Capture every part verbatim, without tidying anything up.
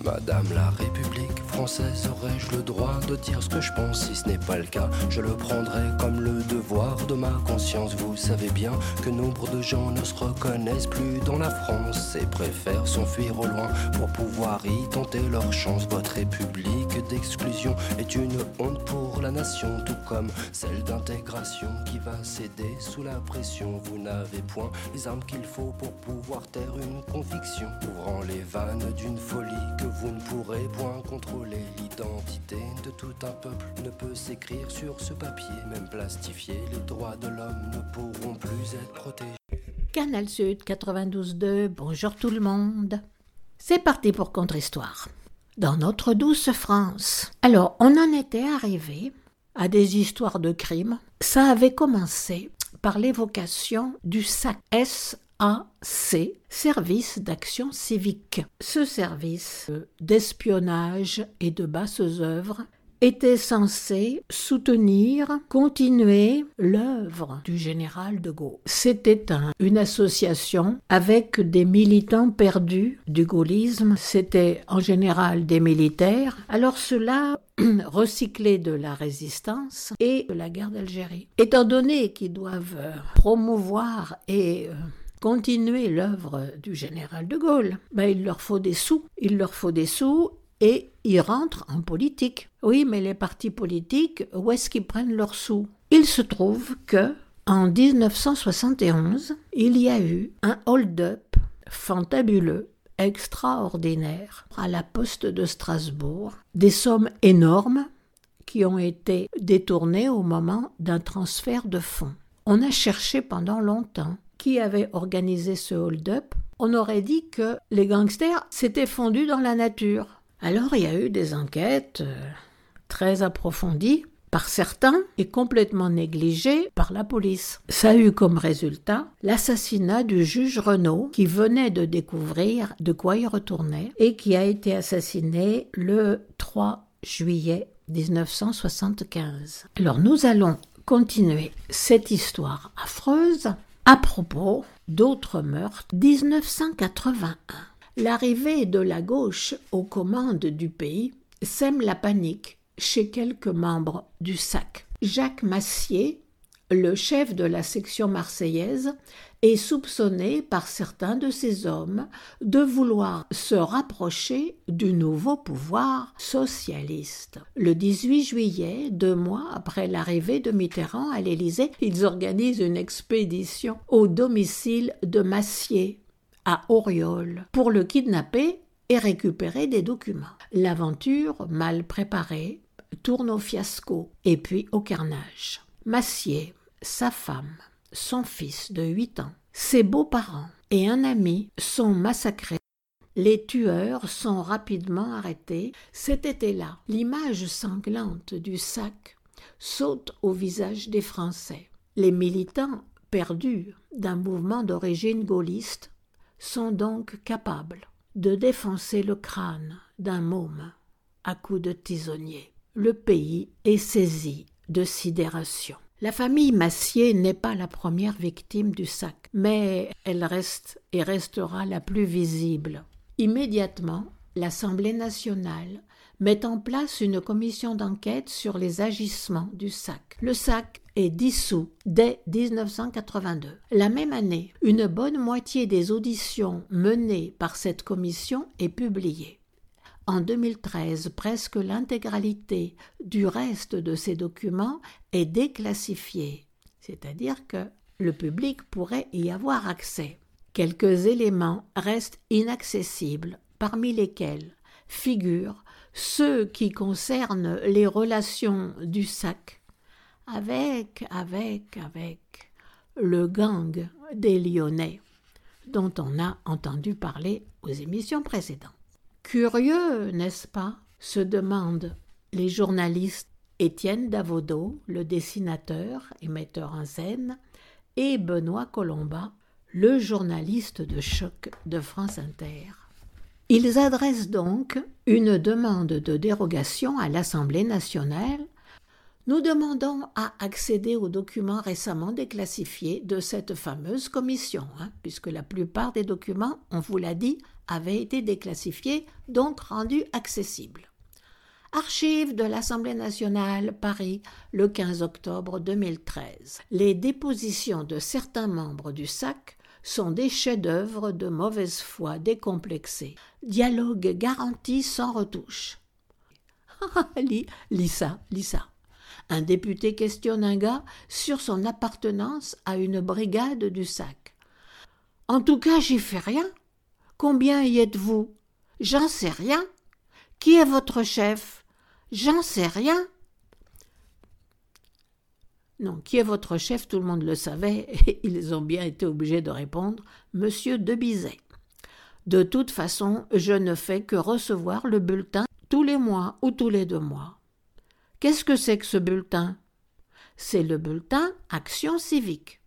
Madame la République française, aurais-je le droit de dire ce que je pense? Si ce n'est pas le cas, je le prendrai comme le devoir de ma conscience. Vous savez bien que nombre de gens ne se reconnaissent plus dans la France et préfèrent s'enfuir au loin pour pouvoir y tenter leur chance. Votre République d'exclusion est une honte pour la nation, tout comme celle d'intégration qui va céder sous la pression. Vous n'avez point les armes qu'il faut pour pouvoir taire une conviction, ouvrant les vannes d'une folie que vous ne pourrez point contrôler. L'identité de tout un peuple ne peut s'écrire sur ce papier, même plastifié, les droits de l'homme ne pourront plus être protégés. Canal Sud quatre-vingt-douze deux, bonjour tout le monde. C'est parti pour Contre-Histoire. Dans notre douce France. Alors, on en était arrivé à des histoires de crimes. Ça avait commencé par l'évocation du S A C, S A C, Service d'action civique. Ce service d'espionnage et de basses œuvres était censé soutenir, continuer l'œuvre du général de Gaulle. C'était un, une association avec des militants perdus du gaullisme. C'était en général des militaires. Alors ceux-là recyclés de la résistance et de la guerre d'Algérie. Étant donné qu'ils doivent promouvoir et continuer l'œuvre du général de Gaulle, ben il leur faut des sous. Il leur faut des sous et ils rentrent en politique. Oui, mais les partis politiques, où est-ce qu'ils prennent leurs sous? Il se trouve que en dix-neuf cent soixante et onze, il y a eu un hold-up fantabuleux, extraordinaire, à la poste de Strasbourg. Des sommes énormes qui ont été détournées au moment d'un transfert de fonds. On a cherché pendant longtemps qui avait organisé ce hold-up. On aurait dit que les gangsters s'étaient fondus dans la nature. Alors il y a eu des enquêtes euh, très approfondies par certains et complètement négligées par la police. Ça a eu comme résultat l'assassinat du juge Renaud qui venait de découvrir de quoi il retournait et qui a été assassiné le trois juillet dix-neuf cent soixante-quinze. Alors nous allons continuer cette histoire affreuse à propos d'autres meurtres. dix-neuf cent quatre-vingt-un. L'arrivée de la gauche aux commandes du pays sème la panique chez quelques membres du S A C. Jacques Massier, le chef de la section marseillaise, est soupçonné par certains de ses hommes de vouloir se rapprocher du nouveau pouvoir socialiste. Le dix-huit juillet, deux mois après l'arrivée de Mitterrand à l'Élysée, ils organisent une expédition au domicile de Massier, à Auriol, pour le kidnapper et récupérer des documents. L'aventure, mal préparée, tourne au fiasco et puis au carnage. Massier, sa femme, son fils de huit ans, ses beaux-parents et un ami sont massacrés. Les tueurs sont rapidement arrêtés. Cet été-là, l'image sanglante du S A C saute au visage des Français. Les militants perdus d'un mouvement d'origine gaulliste sont donc capables de défoncer le crâne d'un môme à coups de tisonnier. Le pays est saisi de sidération. La famille Massier n'est pas la première victime du S A C, mais elle reste et restera la plus visible. Immédiatement, l'Assemblée nationale met en place une commission d'enquête sur les agissements du S A C. Le S A C est dissous dès dix-neuf cent quatre-vingt-deux. La même année, une bonne moitié des auditions menées par cette commission est publiée. En deux mille treize, presque l'intégralité du reste de ces documents est déclassifiée, c'est-à-dire que le public pourrait y avoir accès. Quelques éléments restent inaccessibles, parmi lesquels figurent ceux qui concernent les relations du S A C avec, avec, avec le gang des Lyonnais, dont on a entendu parler aux émissions précédentes. Curieux, n'est-ce pas, se demandent les journalistes Étienne Davodo, le dessinateur et metteur en scène, et Benoît Colomba, le journaliste de choc de France Inter. Ils adressent donc une demande de dérogation à l'Assemblée nationale, Nous demandons à accéder aux documents récemment déclassifiés de cette fameuse commission, hein, puisque la plupart des documents, on vous l'a dit, avaient été déclassifiés, donc rendus accessibles. Archives de l'Assemblée nationale, Paris, le quinze octobre deux mille treize. Les dépositions de certains membres du S A C sont des chefs-d'œuvre de mauvaise foi décomplexés. Dialogue garanti sans retouche. lis, lis ça, lis ça. Un député questionne un gars sur son appartenance à une brigade du S A C. « En tout cas, j'y fais rien. Combien y êtes-vous ? J'en sais rien. Qui est votre chef ? J'en sais rien. » Non, qui est votre chef, tout le monde le savait, et ils ont bien été obligés de répondre « Monsieur de Bizet. » De toute façon, je ne fais que recevoir le bulletin tous les mois ou tous les deux mois. Qu'est-ce que c'est que ce bulletin ? C'est le bulletin Action civique.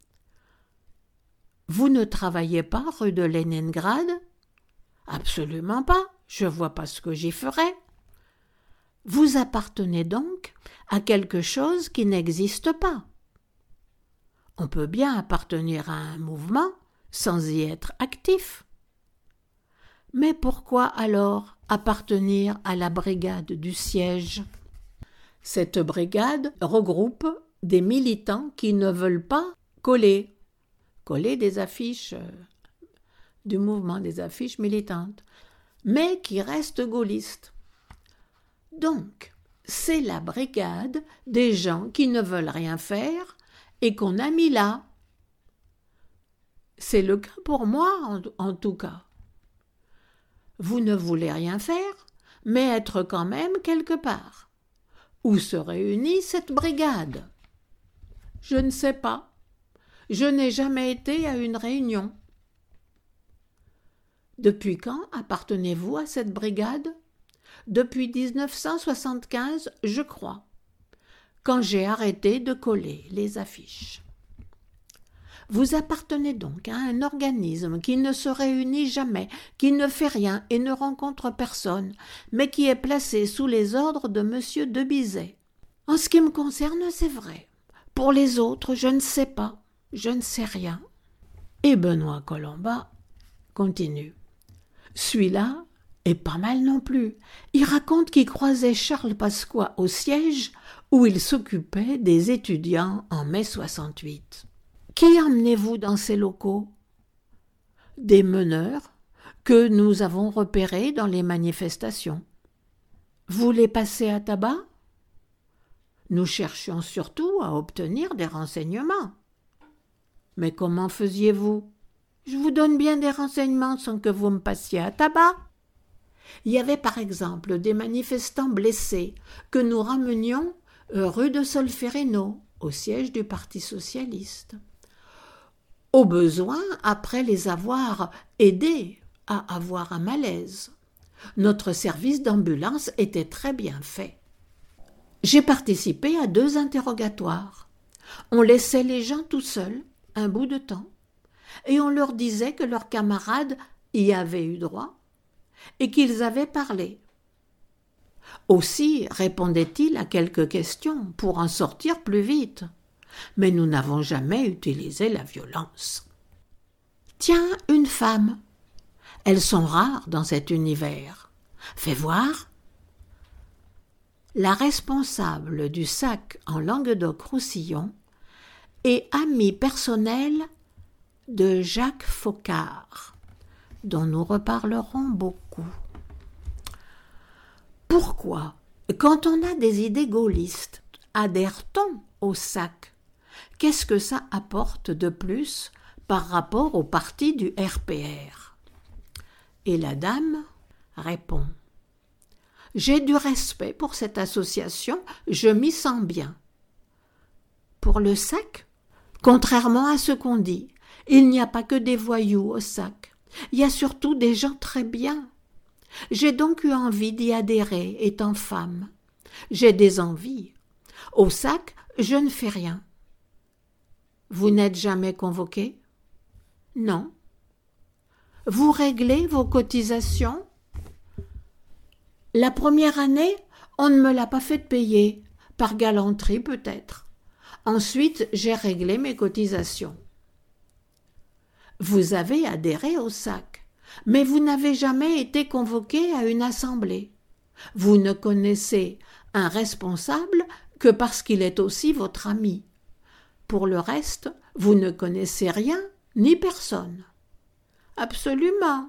Vous ne travaillez pas rue de Leningrad ? Absolument pas, je vois pas ce que j'y ferais. Vous appartenez donc à quelque chose qui n'existe pas. On peut bien appartenir à un mouvement sans y être actif. Mais pourquoi alors appartenir à la brigade du siège ? Cette brigade regroupe des militants qui ne veulent pas coller, coller des affiches euh, du mouvement, des affiches militantes, mais qui restent gaullistes. Donc, c'est la brigade des gens qui ne veulent rien faire et qu'on a mis là. C'est le cas pour moi, en, en tout cas. Vous ne voulez rien faire, mais être quand même quelque part. Où se réunit cette brigade ? Je ne sais pas. Je n'ai jamais été à une réunion. Depuis quand appartenez-vous à cette brigade ? Depuis dix-neuf cent soixante-quinze, je crois, quand j'ai arrêté de coller les affiches. Vous appartenez donc à un organisme qui ne se réunit jamais, qui ne fait rien et ne rencontre personne, mais qui est placé sous les ordres de Monsieur de Bizet. En ce qui me concerne, c'est vrai. Pour les autres, je ne sais pas, je ne sais rien. Et Benoît Colomba continue. Celui-là est pas mal non plus. Il raconte qu'il croisait Charles Pasqua au siège où il s'occupait des étudiants en mai soixante-huit. Qui emmenez-vous dans ces locaux ? Des meneurs que nous avons repérés dans les manifestations. Vous les passez à tabac ? Nous cherchions surtout à obtenir des renseignements. Mais comment faisiez-vous ? Je vous donne bien des renseignements sans que vous me passiez à tabac. Il y avait par exemple des manifestants blessés que nous ramenions rue de Solferino, au siège du Parti socialiste. Au besoin, après les avoir aidés à avoir un malaise. Notre service d'ambulance était très bien fait. J'ai participé à deux interrogatoires. On laissait les gens tout seuls, un bout de temps, et on leur disait que leurs camarades y avaient eu droit et qu'ils avaient parlé. Aussi répondait-il à quelques questions pour en sortir plus vite. Mais nous n'avons jamais utilisé la violence. Tiens, une femme. Elles sont rares dans cet univers. Fais voir. La responsable du S A C en Languedoc-Roussillon est amie personnelle de Jacques Faucard, dont nous reparlerons beaucoup. Pourquoi, quand on a des idées gaullistes, adhère-t-on au S A C ? Qu'est-ce que ça apporte de plus par rapport au parti du R P R ? Et la dame répond « J'ai du respect pour cette association, je m'y sens bien. » Pour le S A C, contrairement à ce qu'on dit, il n'y a pas que des voyous au S A C, il y a surtout des gens très bien. J'ai donc eu envie d'y adhérer, étant femme. J'ai des envies. Au S A C, je ne fais rien. Vous n'êtes jamais convoqué ? Non. Vous réglez vos cotisations ? La première année, on ne me l'a pas fait payer, par galanterie peut-être. Ensuite, j'ai réglé mes cotisations. Vous avez adhéré au S A C, mais vous n'avez jamais été convoqué à une assemblée. Vous ne connaissez un responsable que parce qu'il est aussi votre ami. Pour le reste, vous ne connaissez rien ni personne. Absolument.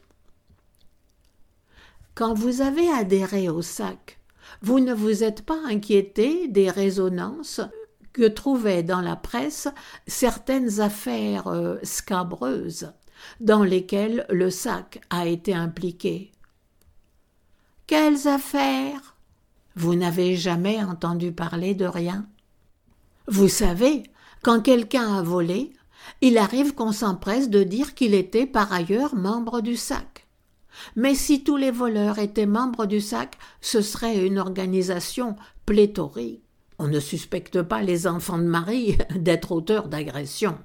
Quand vous avez adhéré au S A C, vous ne vous êtes pas inquiété des résonances que trouvaient dans la presse certaines affaires euh, scabreuses dans lesquelles le S A C a été impliqué. Quelles affaires? Vous n'avez jamais entendu parler de rien? Vous savez, quand quelqu'un a volé, il arrive qu'on s'empresse de dire qu'il était par ailleurs membre du S A C. Mais si tous les voleurs étaient membres du S A C, ce serait une organisation pléthorique. On ne suspecte pas les enfants de Marie d'être auteurs d'agressions.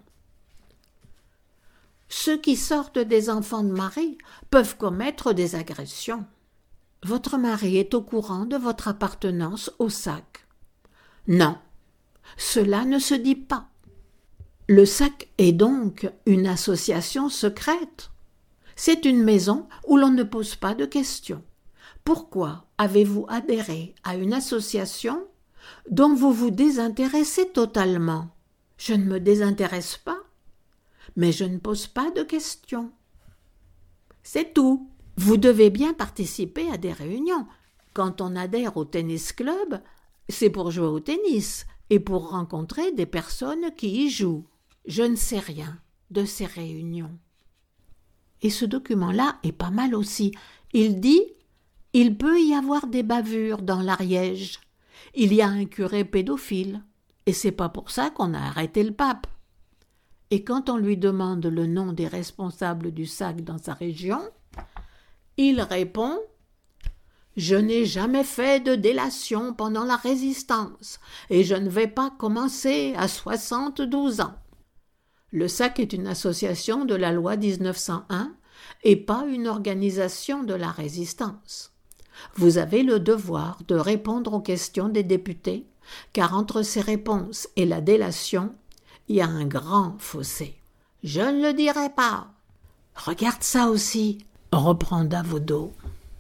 Ceux qui sortent des enfants de Marie peuvent commettre des agressions. Votre mari est au courant de votre appartenance au S A C. Non, cela ne se dit pas. Le S A C est donc une association secrète. C'est une maison où l'on ne pose pas de questions. Pourquoi avez-vous adhéré à une association dont vous vous désintéressez totalement? Je ne me désintéresse pas, mais je ne pose pas de questions. C'est tout. Vous devez bien participer à des réunions. Quand on adhère au tennis club, c'est pour jouer au tennis et pour rencontrer des personnes qui y jouent. Je ne sais rien de ces réunions. Et ce document-là est pas mal aussi. Il dit « Il peut y avoir des bavures dans l'Ariège. Il y a un curé pédophile. Et c'est pas pour ça qu'on a arrêté le pape. » Et quand on lui demande le nom des responsables du S A C dans sa région, il répond « Je n'ai jamais fait de délation pendant la Résistance et je ne vais pas commencer à soixante-douze ans. » Le S A C est une association de la loi dix-neuf cent un et pas une organisation de la Résistance. Vous avez le devoir de répondre aux questions des députés, car entre ces réponses et la délation, il y a un grand fossé. « Je ne le dirai pas. »« Regarde ça aussi, » reprend Davodo.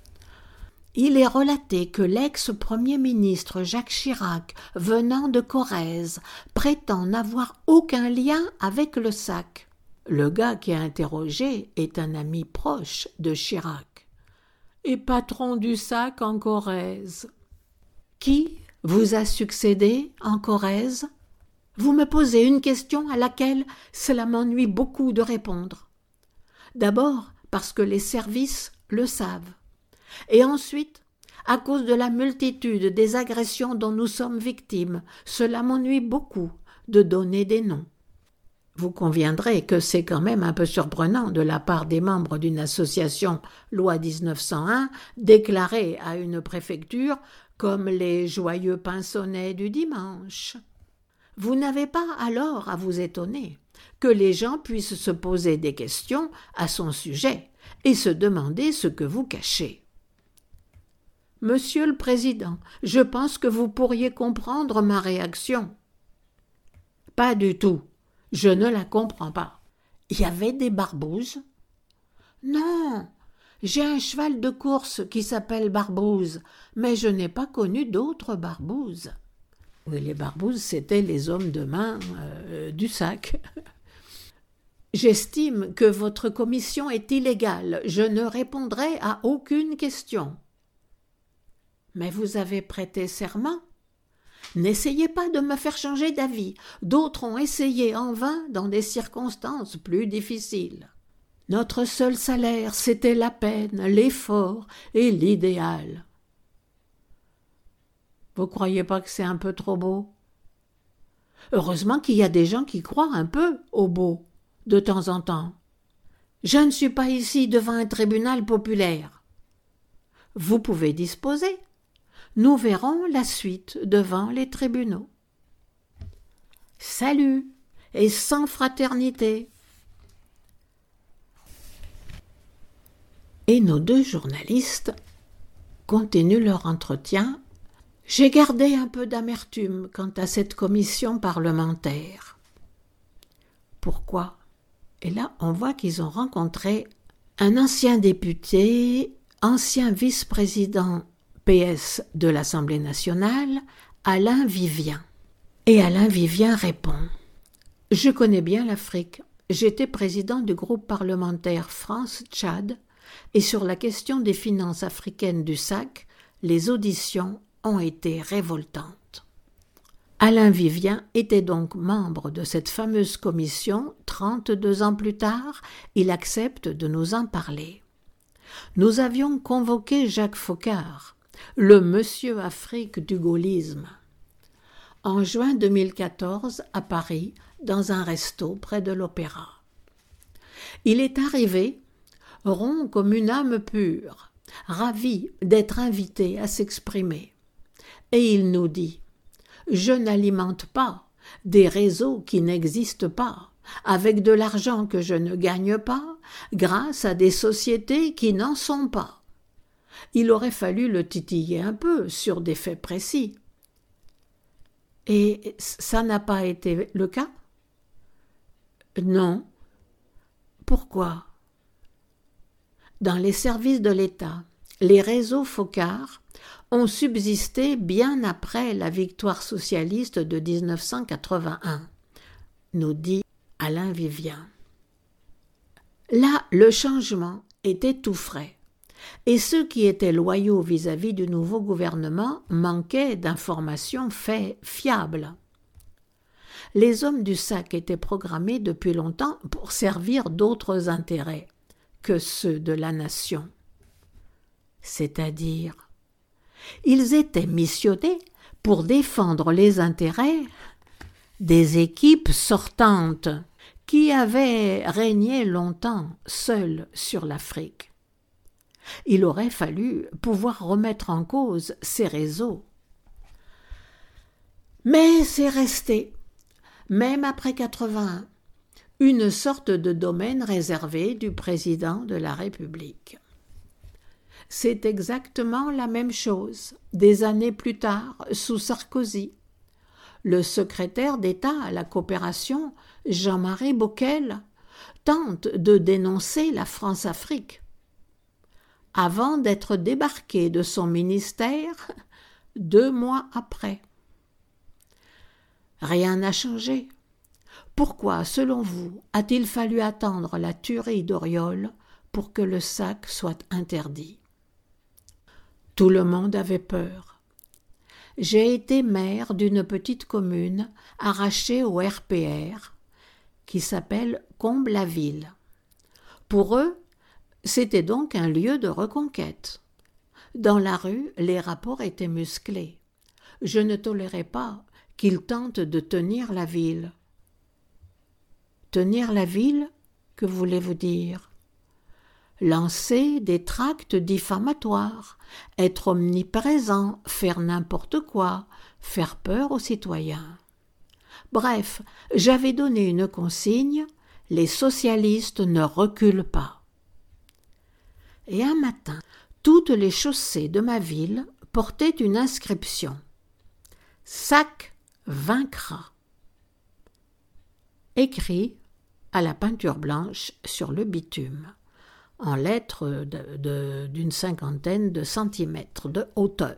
Il est relaté que l'ex-premier ministre Jacques Chirac, venant de Corrèze, prétend n'avoir aucun lien avec le S A C. Le gars qui a interrogé est un ami proche de Chirac et patron du S A C en Corrèze. Qui vous a succédé en Corrèze? Vous me posez une question à laquelle cela m'ennuie beaucoup de répondre. D'abord parce que les services le savent. Et ensuite, à cause de la multitude des agressions dont nous sommes victimes, cela m'ennuie beaucoup de donner des noms. Vous conviendrez que c'est quand même un peu surprenant de la part des membres d'une association loi dix-neuf cent un déclarée à une préfecture comme les joyeux pinsonnets du dimanche. Vous n'avez pas alors à vous étonner que les gens puissent se poser des questions à son sujet et se demander ce que vous cachez. Monsieur le Président, je pense que vous pourriez comprendre ma réaction. Pas du tout. Je ne la comprends pas. Il y avait des barbouzes? Non, j'ai un cheval de course qui s'appelle Barbouze, mais je n'ai pas connu d'autres barbouzes. Oui, les barbouzes, c'étaient les hommes de main euh, du S A C. J'estime que votre commission est illégale. Je ne répondrai à aucune question. Mais vous avez prêté serment? N'essayez pas de me faire changer d'avis. D'autres ont essayé en vain dans des circonstances plus difficiles. Notre seul salaire, c'était la peine, l'effort et l'idéal. Vous croyez pas que c'est un peu trop beau? Heureusement qu'il y a des gens qui croient un peu au beau, de temps en temps. Je ne suis pas ici devant un tribunal populaire. Vous pouvez disposer. Nous verrons la suite devant les tribunaux. Salut et sans fraternité. Et nos deux journalistes continuent leur entretien J'ai gardé un peu d'amertume quant à cette commission parlementaire. Pourquoi ? Et là, on voit qu'ils ont rencontré un ancien député, ancien vice-président P S de l'Assemblée nationale, Alain Vivien. Et Alain Vivien répond « Je connais bien l'Afrique. J'étais président du groupe parlementaire France-Tchad et sur la question des finances africaines du S A C, les auditions ont été révoltantes. » Alain Vivien était donc membre de cette fameuse commission. Trente-deux ans plus tard, il accepte de nous en parler. Nous avions convoqué Jacques Foccart, le monsieur Afrique du gaullisme, en juin deux mille quatorze à Paris, dans un resto près de l'Opéra. Il est arrivé, rond comme une âme pure, ravi d'être invité à s'exprimer. Et il nous dit « Je n'alimente pas des réseaux qui n'existent pas, avec de l'argent que je ne gagne pas, grâce à des sociétés qui n'en sont pas. » Il aurait fallu le titiller un peu sur des faits précis. Et ça n'a pas été le cas ? Non. Pourquoi ? Dans les services de l'État, les réseaux Foccart ont subsisté bien après la victoire socialiste de dix-neuf cent quatre-vingt-un, nous dit Alain Vivien. Là, le changement était tout frais, et ceux qui étaient loyaux vis-à-vis du nouveau gouvernement manquaient d'informations faits fiables. Les hommes du S A C étaient programmés depuis longtemps pour servir d'autres intérêts que ceux de la nation. C'est-à-dire, ils étaient missionnés pour défendre les intérêts des équipes sortantes qui avaient régné longtemps seules sur l'Afrique. Il aurait fallu pouvoir remettre en cause ces réseaux. Mais c'est resté, même après quatre-vingt-un, une sorte de domaine réservé du président de la République. C'est exactement la même chose des années plus tard sous Sarkozy. Le secrétaire d'État à la coopération, Jean-Marie Bockel, tente de dénoncer la France-Afrique. Avant d'être débarqué de son ministère, deux mois après. Rien n'a changé. Pourquoi, selon vous, a-t-il fallu attendre la tuerie d'Auriol pour que le S A C soit interdit ? Tout le monde avait peur. J'ai été maire d'une petite commune arrachée au R P R qui s'appelle Comble-la-Ville. Pour eux, c'était donc un lieu de reconquête. Dans la rue, les rapports étaient musclés. Je ne tolérais pas qu'ils tentent de tenir la ville. Tenir la ville, que voulez-vous dire ? Lancer des tracts diffamatoires, être omniprésent, faire n'importe quoi, faire peur aux citoyens. Bref, j'avais donné une consigne, les socialistes ne reculent pas. Et un matin, toutes les chaussées de ma ville portaient une inscription. « S A C vaincra » écrit à la peinture blanche sur le bitume, en lettres de, de, d'une cinquantaine de centimètres de hauteur.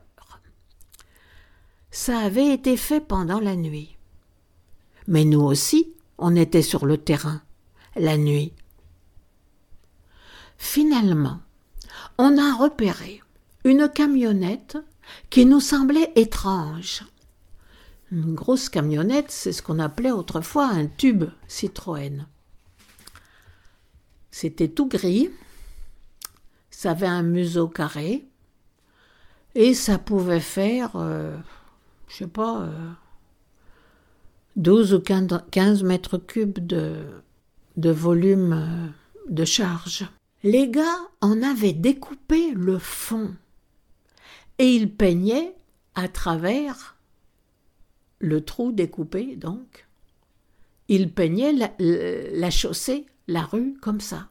Ça avait été fait pendant la nuit. Mais nous aussi, on était sur le terrain, la nuit. Finalement, on a repéré une camionnette qui nous semblait étrange. Une grosse camionnette, c'est ce qu'on appelait autrefois un tube Citroën. C'était tout gris, ça avait un museau carré et ça pouvait faire, euh, je sais pas, euh, douze ou quinze mètres cubes de, de volume euh, de charge. Les gars en avaient découpé le fond et ils peignaient à travers le trou découpé, donc. Ils peignaient la, la chaussée, la rue, comme ça.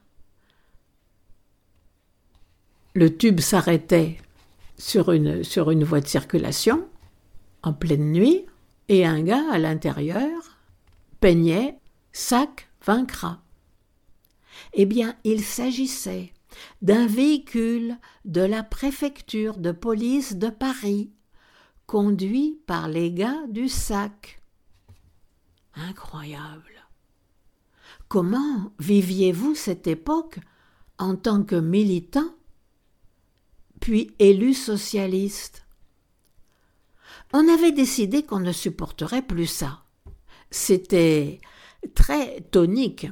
Le tube s'arrêtait sur une, sur une voie de circulation en pleine nuit, et un gars à l'intérieur peignait « Sac vaincra ». Eh bien, il s'agissait d'un véhicule de la préfecture de police de Paris, conduit par les gars du Sac. Incroyable. Comment viviez-vous cette époque en tant que militant, puis élu socialiste? On avait décidé qu'on ne supporterait plus ça. C'était très tonique.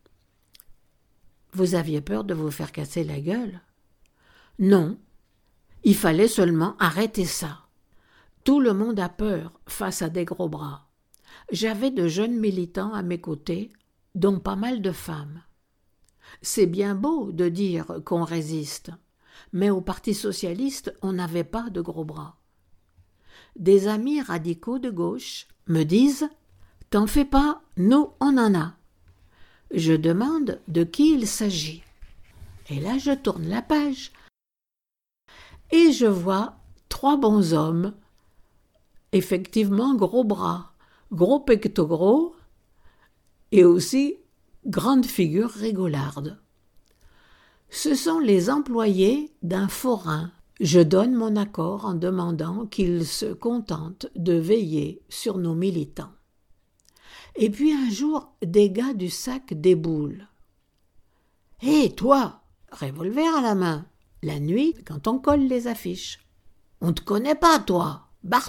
Vous aviez peur de vous faire casser la gueule? Non, il fallait seulement arrêter ça. Tout le monde a peur face à des gros bras. J'avais de jeunes militants à mes côtés, dont pas mal de femmes. C'est bien beau de dire qu'on résiste, mais au Parti socialiste, on n'avait pas de gros bras. Des amis radicaux de gauche me disent « T'en fais pas, nous on en a ». Je demande de qui il s'agit. Et là je tourne la page et je vois trois bons hommes, effectivement gros bras, gros pectoraux gros et aussi grande figure rigolarde. Ce sont les employés d'un forain. Je donne mon accord en demandant qu'ils se contentent de veiller sur nos militants. Et puis un jour, des gars du Sac déboulent. « Hé, toi, revolver à la main, la nuit, quand on colle les affiches. On te connaît pas, toi, barre-toi. »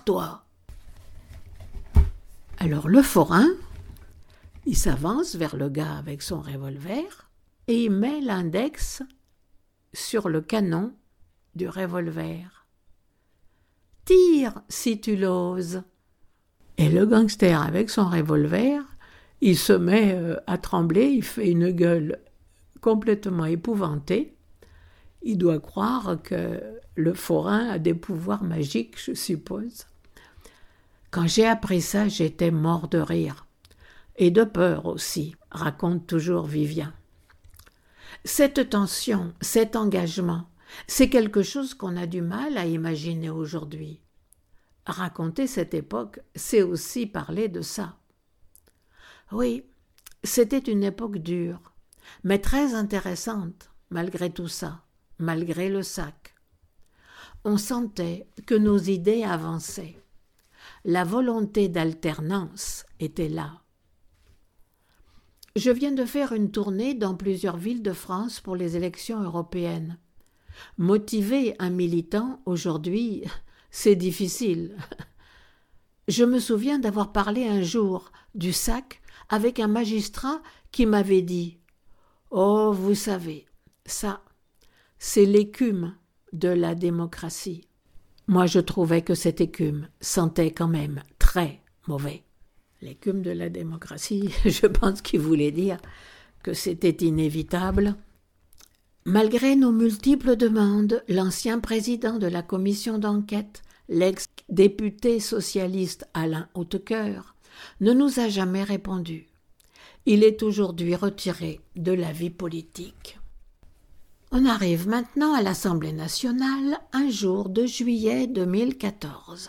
Alors le forain, il s'avance vers le gars avec son revolver et il met l'index sur le canon du revolver. « Tire si tu l'oses !» Et le gangster, avec son revolver, il se met à trembler, il fait une gueule complètement épouvantée. Il doit croire que le forain a des pouvoirs magiques, je suppose. Quand j'ai appris ça, j'étais mort de rire. Et de peur aussi, raconte toujours Vivien. Cette tension, cet engagement, c'est quelque chose qu'on a du mal à imaginer aujourd'hui. Raconter cette époque, c'est aussi parler de ça. Oui, c'était une époque dure, mais très intéressante, malgré tout ça, malgré le Sac. On sentait que nos idées avançaient. La volonté d'alternance était là. Je viens de faire une tournée dans plusieurs villes de France pour les élections européennes. Motiver un militant, aujourd'hui, c'est difficile. Je me souviens d'avoir parlé un jour du Sac avec un magistrat qui m'avait dit « Oh, vous savez, ça, c'est l'écume de la démocratie. » Moi, je trouvais que cette écume sentait quand même très mauvais. L'écume de la démocratie, je pense qu'il voulait dire que c'était inévitable. Malgré nos multiples demandes, l'ancien président de la commission d'enquête, l'ex-député socialiste Alain Hautecoeur, ne nous a jamais répondu. Il est aujourd'hui retiré de la vie politique. On arrive maintenant à l'Assemblée nationale, un jour de juillet deux mille quatorze.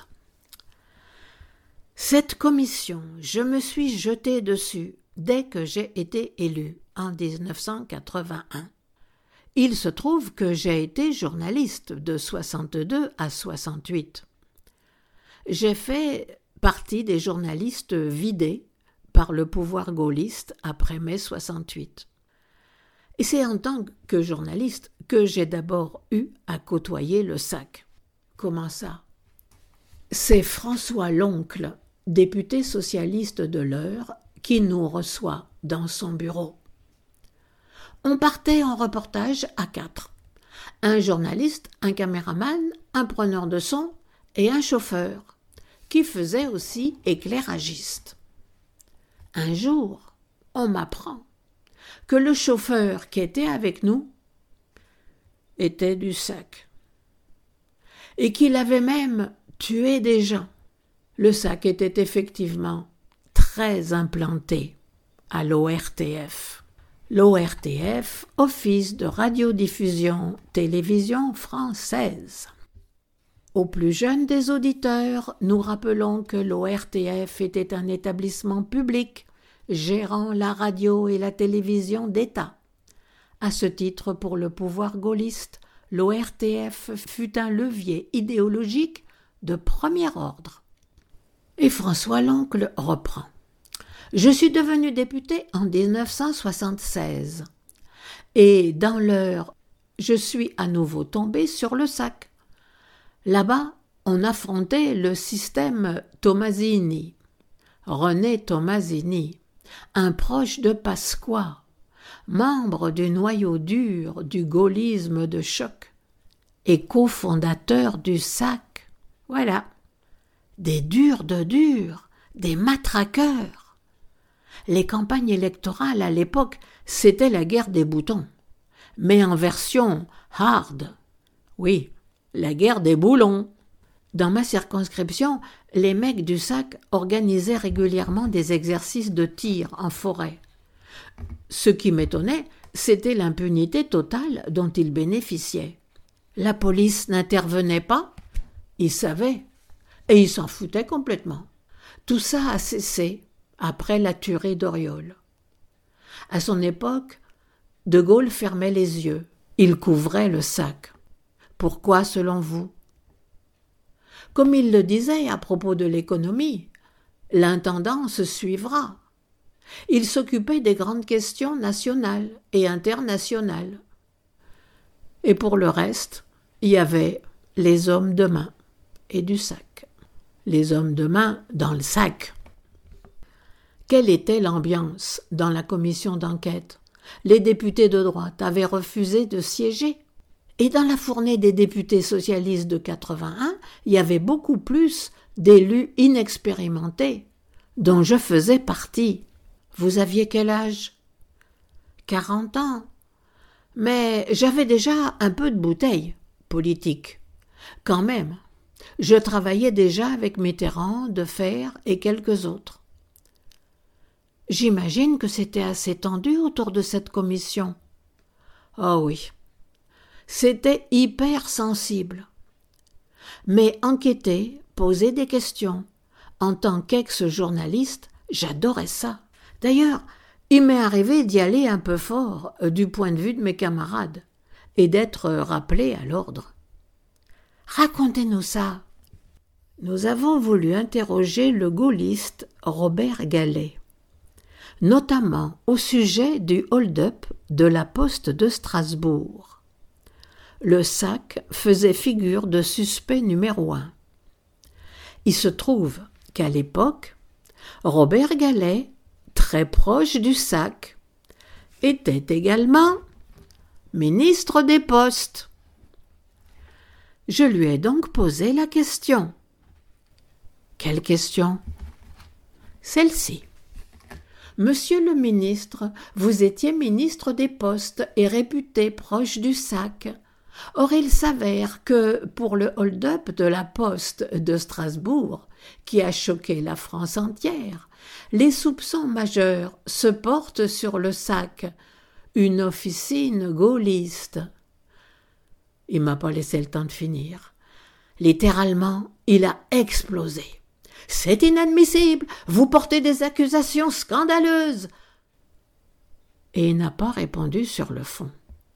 Cette commission, je me suis jetée dessus dès que j'ai été élue en dix-neuf cent quatre-vingt-un. Il se trouve que j'ai été journaliste de soixante-deux à soixante-huit. J'ai fait partie des journalistes vidés par le pouvoir gaulliste après mai soixante-huit. Et c'est en tant que journaliste que j'ai d'abord eu à côtoyer le Sac. Comment ça? C'est François Loncle, député socialiste de l'Eure, qui nous reçoit dans son bureau. On partait en reportage à quatre. Un journaliste, un caméraman, un preneur de son et un chauffeur, qui faisait aussi éclairagiste. Un jour, on m'apprend que le chauffeur qui était avec nous était du Sac et qu'il avait même tué des gens. Le Sac était effectivement très implanté à l'O R T F. L'O R T F, Office de radiodiffusion télévision française. Aux plus jeunes des auditeurs, nous rappelons que l'O R T F était un établissement public gérant la radio et la télévision d'État. À ce titre, pour le pouvoir gaulliste, l'O R T F fut un levier idéologique de premier ordre. Et François Loncle reprend. Je suis devenu député en dix-neuf cent soixante-seize. Et dans l'heure, je suis à nouveau tombé sur le sac. Là-bas, on affrontait le système Tomasini. René Tomasini, un proche de Pasqua, membre du noyau dur du gaullisme de choc et cofondateur du S A C. Voilà, des durs de durs, des matraqueurs. Les campagnes électorales à l'époque, c'était la guerre des boutons, mais en version hard. Oui, la guerre des boulons. Dans ma circonscription, les mecs du S A C organisaient régulièrement des exercices de tir en forêt. Ce qui m'étonnait, c'était l'impunité totale dont ils bénéficiaient. La police n'intervenait pas, ils savaient, et ils s'en foutaient complètement. Tout ça a cessé après la tuerie d'Oriol. À son époque, De Gaulle fermait les yeux, il couvrait le S A C. Pourquoi, selon vous ? Comme il le disait à propos de l'économie, l'intendance suivra. Il s'occupait des grandes questions nationales et internationales. Et pour le reste, il y avait les hommes de main et du sac. Les hommes de main dans le sac. Quelle était l'ambiance dans la commission d'enquête ? Les députés de droite avaient refusé de siéger. Et dans la fournée des députés socialistes de quatre-vingt-un, il y avait beaucoup plus d'élus inexpérimentés, dont je faisais partie. Vous aviez quel âge ? Quarante ans. Mais j'avais déjà un peu de bouteille politique. Quand même, je travaillais déjà avec Mitterrand, Defer et quelques autres. J'imagine que c'était assez tendu autour de cette commission. Oh oui. C'était hyper sensible. Mais enquêter, poser des questions, en tant qu'ex-journaliste, j'adorais ça. D'ailleurs, il m'est arrivé d'y aller un peu fort du point de vue de mes camarades et d'être rappelé à l'ordre. Racontez-nous ça. Nous avons voulu interroger le gaulliste Robert Gallet, notamment au sujet du hold-up de la Poste de Strasbourg. Le S A C faisait figure de suspect numéro un. Il se trouve qu'à l'époque, Robert Gallet, très proche du S A C, était également ministre des Postes. Je lui ai donc posé la question. Quelle question ? Celle-ci. Monsieur le ministre, vous étiez ministre des Postes et réputé proche du S A C. Or, il s'avère que, pour le hold-up de la Poste de Strasbourg, qui a choqué la France entière, les soupçons majeurs se portent sur le S A C, une officine gaulliste. Il m'a pas laissé le temps de finir. Littéralement, il a explosé. « C'est inadmissible, vous portez des accusations scandaleuses !» Et il n'a pas répondu sur le fond.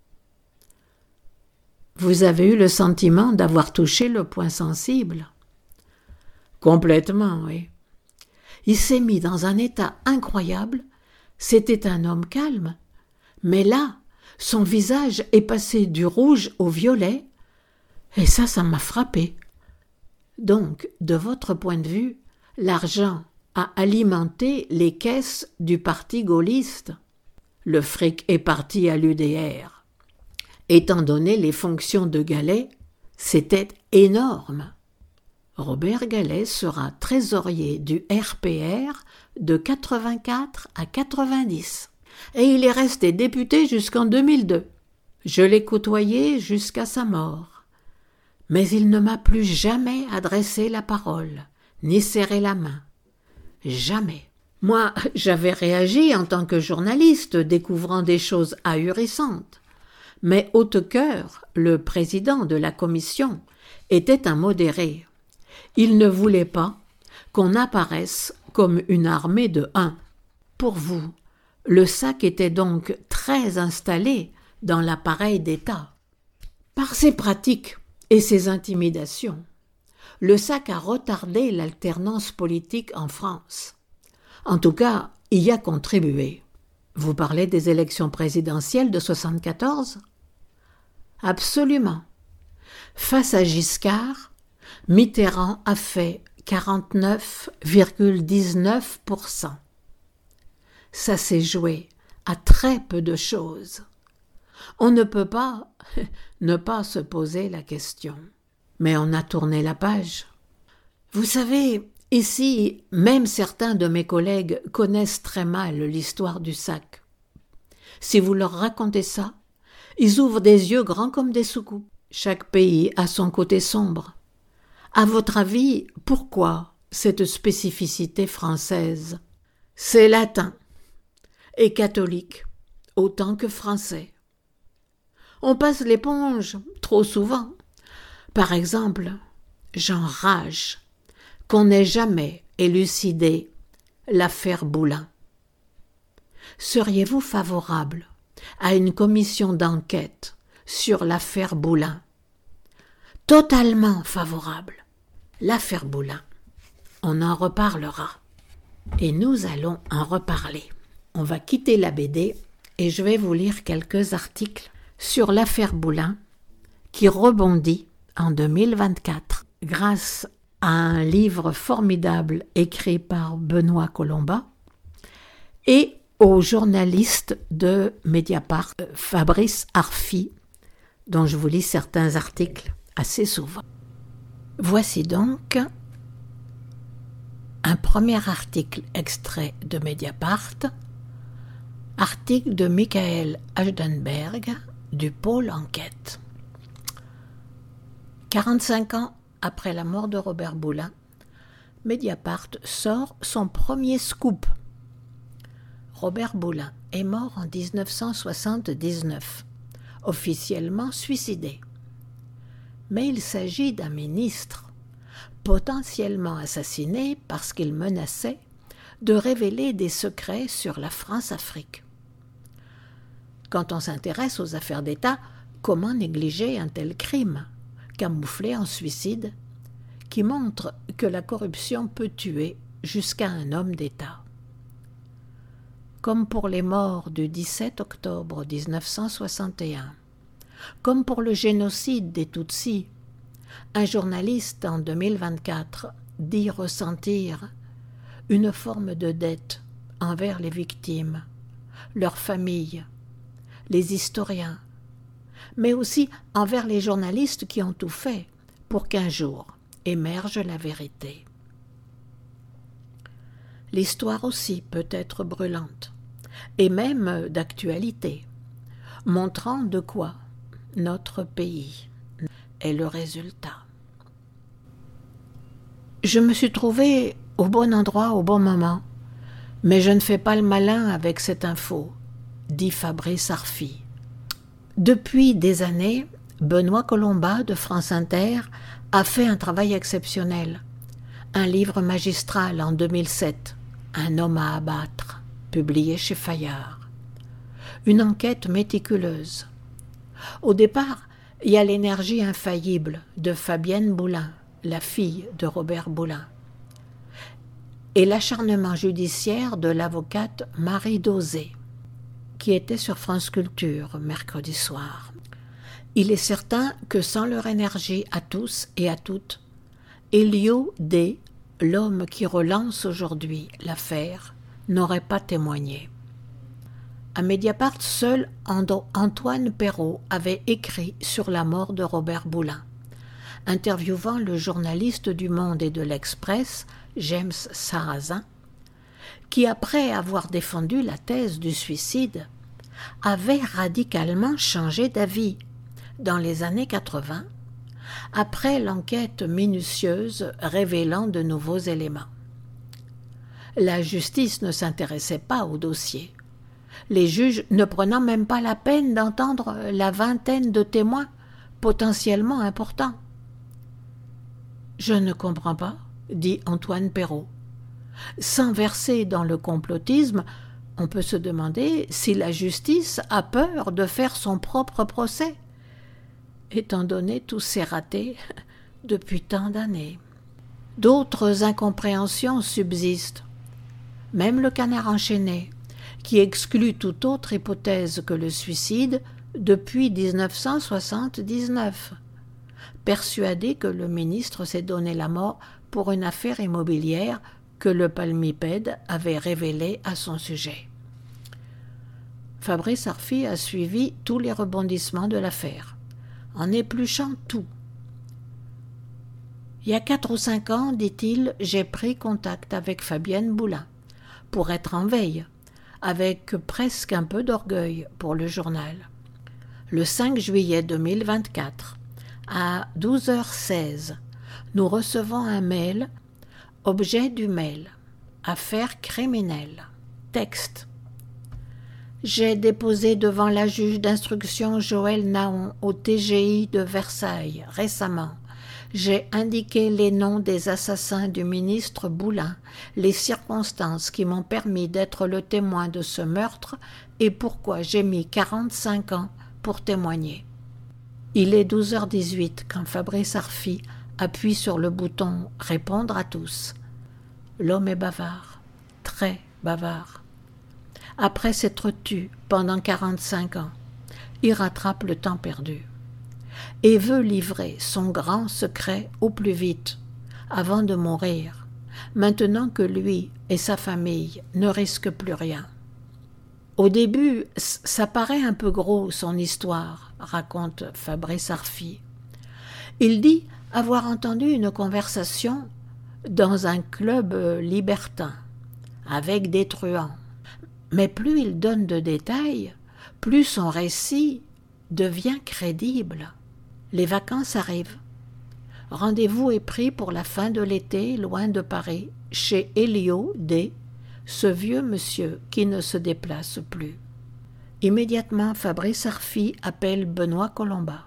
Vous avez eu le sentiment d'avoir touché le point sensible ? Complètement, oui. Il s'est mis dans un état incroyable. C'était un homme calme. Mais là, son visage est passé du rouge au violet. Et ça, ça m'a frappé. Donc, de votre point de vue, l'argent a alimenté les caisses du parti gaulliste. Le fric est parti à l'U D R. Étant donné les fonctions de Gallet, c'était énorme. Robert Gallet sera trésorier du R P R de quatre-vingt-quatre à quatre-vingt-dix. Et il est resté député jusqu'en deux mille deux. Je l'ai côtoyé jusqu'à sa mort. Mais il ne m'a plus jamais adressé la parole, ni serré la main. Jamais. Moi, j'avais réagi en tant que journaliste, découvrant des choses ahurissantes. Mais Hautecoeur, le président de la commission, était un modéré. Il ne voulait pas qu'on apparaisse comme une armée de un. Pour vous, le sac était donc très installé dans l'appareil d'État. Par ses pratiques et ses intimidations, le sac a retardé l'alternance politique en France. En tout cas, y a contribué. Vous parlez des élections présidentielles de soixante-quatorze ? Absolument. Face à Giscard, Mitterrand a fait quarante-neuf virgule dix-neuf pour cent. Ça s'est joué à très peu de choses. On ne peut pas ne pas se poser la question. Mais on a tourné la page. Vous savez, ici, même certains de mes collègues connaissent très mal l'histoire du sac. Si vous leur racontez ça, ils ouvrent des yeux grands comme des soucoupes. Chaque pays a son côté sombre. À votre avis, pourquoi cette spécificité française ? C'est latin et catholique, autant que français. On passe l'éponge trop souvent. Par exemple, j'enrage qu'on n'ait jamais élucidé l'affaire Boulin. Seriez-vous favorable à une commission d'enquête sur l'affaire Boulin? Totalement favorable. L'affaire Boulin, on en reparlera. Et nous allons en reparler. On va quitter la B D et je vais vous lire quelques articles sur l'affaire Boulin qui rebondit en deux mille vingt-quatre grâce à un livre formidable écrit par Benoît Colomba et au journaliste de Mediapart, Fabrice Arfi, dont je vous lis certains articles assez souvent. Voici donc un premier article extrait de Mediapart, article de Michael Hajdenberg du pôle enquête. quarante-cinq ans après la mort de Robert Boulin, Mediapart sort son premier scoop. Robert Boulin est mort en dix-neuf cent soixante-dix-neuf, officiellement suicidé. Mais il s'agit d'un ministre, potentiellement assassiné parce qu'il menaçait de révéler des secrets sur la France-Afrique. Quand on s'intéresse aux affaires d'État, comment négliger un tel crime, camouflé en suicide, qui montre que la corruption peut tuer jusqu'à un homme d'État. Comme pour les morts du dix-sept octobre dix-neuf cent soixante et un, comme pour le génocide des Tutsis, un journaliste en deux mille vingt-quatre dit ressentir une forme de dette envers les victimes, leurs familles, les historiens, mais aussi envers les journalistes qui ont tout fait pour qu'un jour émerge la vérité. L'histoire aussi peut être brûlante, et même d'actualité, montrant de quoi notre pays est le résultat. Je me suis trouvée au bon endroit au bon moment, mais je ne fais pas le malin avec cette info, dit Fabrice Arfi. Depuis des années, Benoît Colomba de France Inter a fait un travail exceptionnel. Un livre magistral en deux mille sept, Un homme à abattre, publié chez Fayard. Une enquête méticuleuse. Au départ, il y a l'énergie infaillible de Fabienne Boulin, la fille de Robert Boulin, et l'acharnement judiciaire de l'avocate Marie Dosé, qui était sur France Culture mercredi soir. Il est certain que sans leur énergie à tous et à toutes, Elio D., l'homme qui relance aujourd'hui l'affaire, n'aurait pas témoigné. À Mediapart, seul Antoine Perrault avait écrit sur la mort de Robert Boulin, interviewant le journaliste du Monde et de l'Express, James Sarrazin, qui, après avoir défendu la thèse du suicide, avait radicalement changé d'avis dans les années quatre-vingts, après l'enquête minutieuse révélant de nouveaux éléments. La justice ne s'intéressait pas au dossier, les juges ne prenant même pas la peine d'entendre la vingtaine de témoins potentiellement importants. « Je ne comprends pas, dit Antoine Perrault. Sans verser dans le complotisme, on peut se demander si la justice a peur de faire son propre procès, étant donné tous ces ratés depuis tant d'années. D'autres incompréhensions subsistent. Même le Canard enchaîné, qui exclut toute autre hypothèse que le suicide depuis dix-neuf cent soixante-dix-neuf, persuadé que le ministre s'est donné la mort pour une affaire immobilière que le palmipède avait révélée à son sujet. Fabrice Arfi a suivi tous les rebondissements de l'affaire, en épluchant tout. Il y a quatre ou cinq ans, dit-il, j'ai pris contact avec Fabienne Boulin pour être en veille, avec presque un peu d'orgueil pour le journal. Le cinq juillet deux mille vingt-quatre, à douze heures seize, nous recevons un mail, objet du mail, affaire criminelle, texte. J'ai déposé devant la juge d'instruction Joël Naon au T G I de Versailles récemment. J'ai indiqué les noms des assassins du ministre Boulin, les circonstances qui m'ont permis d'être le témoin de ce meurtre et pourquoi j'ai mis quarante-cinq ans pour témoigner. Il est douze heures dix-huit quand Fabrice Arfi appuie sur le bouton « Répondre à tous ». L'homme est bavard, très bavard. Après s'être tu pendant quarante-cinq ans, il rattrape le temps perdu et veut livrer son grand secret au plus vite, avant de mourir, maintenant que lui et sa famille ne risquent plus rien. Au début, ça paraît un peu gros, son histoire, raconte Fabrice Arfi. Il dit avoir entendu une conversation dans un club libertin, avec des truands. Mais plus il donne de détails, plus son récit devient crédible. Les vacances arrivent. Rendez-vous est pris pour la fin de l'été, loin de Paris, chez Elio D., ce vieux monsieur qui ne se déplace plus. Immédiatement, Fabrice Arfi appelle Benoît Colomba.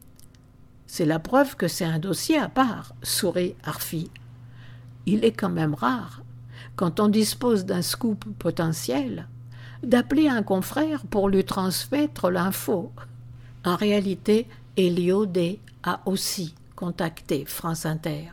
C'est la preuve que c'est un dossier à part, sourit Arfi. Il est quand même rare, quand on dispose d'un scoop potentiel, d'appeler un confrère pour lui transmettre l'info. En réalité, Elio D. a aussi contacté France Inter.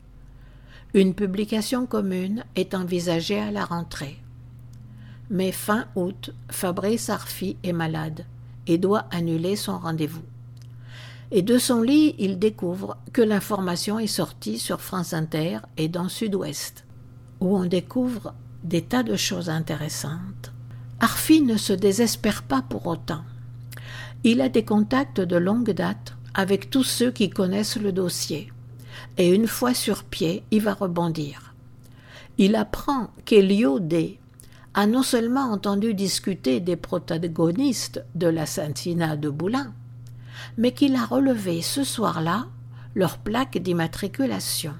Une publication commune est envisagée à la rentrée. Mais fin août, Fabrice Arfi est malade et doit annuler son rendez-vous. Et de son lit, il découvre que l'information est sortie sur France Inter et dans Sud-Ouest, où on découvre des tas de choses intéressantes. Arfi ne se désespère pas pour autant. Il a des contacts de longue date avec tous ceux qui connaissent le dossier. Et une fois sur pied, il va rebondir. Il apprend qu'Elio D. a non seulement entendu discuter des protagonistes de l'assassinat de Boulin, mais qu'il a relevé ce soir-là leur plaque d'immatriculation.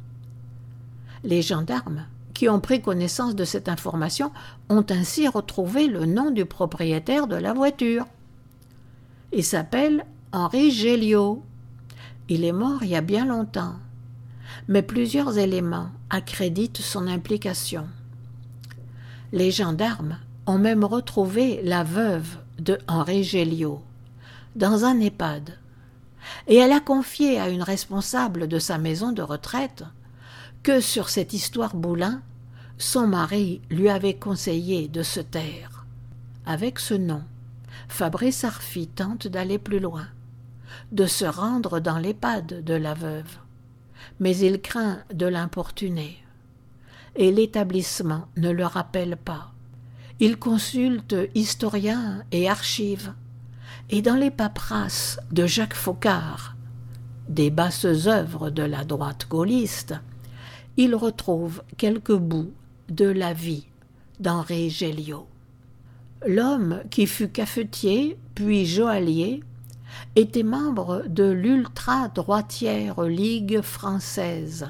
Les gendarmes qui ont pris connaissance de cette information ont ainsi retrouvé le nom du propriétaire de la voiture. Il s'appelle Henri Géliot. Il est mort il y a bien longtemps, mais plusieurs éléments accréditent son implication. Les gendarmes ont même retrouvé la veuve de Henri Géliot dans un EHPAD, et elle a confié à une responsable de sa maison de retraite que sur cette histoire Boulin, son mari lui avait conseillé de se taire. Avec ce nom, Fabrice Arfi tente d'aller plus loin, de se rendre dans l'EHPAD de la veuve, mais il craint de l'importuner, et l'établissement ne le rappelle pas. Il consulte historiens et archives, et dans les paperasses de Jacques Faucard, des basses œuvres de la droite gaulliste, il retrouve quelques bouts de la vie d'Henri Géliot. L'homme qui fut cafetier puis joaillier était membre de l'ultra-droitière Ligue française.